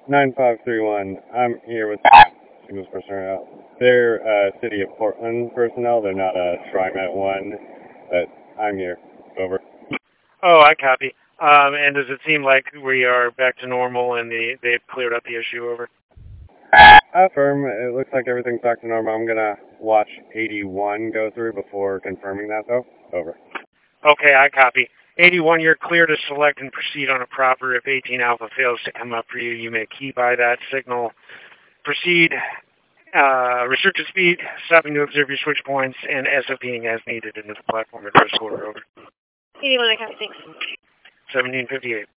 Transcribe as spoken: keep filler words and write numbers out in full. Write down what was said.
nine five three one. I'm here with signals personnel. They're uh, City of Portland personnel. They're not a TriMet one, but I'm here. Over. Oh, I copy. Um, and does it seem like we are back to normal and they, they've cleared up the issue? Over. Affirm. It looks like everything's back to normal. I'm going to watch eighty-one go through before confirming that, though. Over. Okay, I copy. eighty-one, you're clear to select and proceed on a proper. If eighteen Alpha fails to come up for you, you may key by that signal. Proceed. Uh, restricted speed, stopping to observe your switch points, and SOPing as needed into the platform address order. Over. eighty-one, I copy, thanks. seventeen fifty-eight.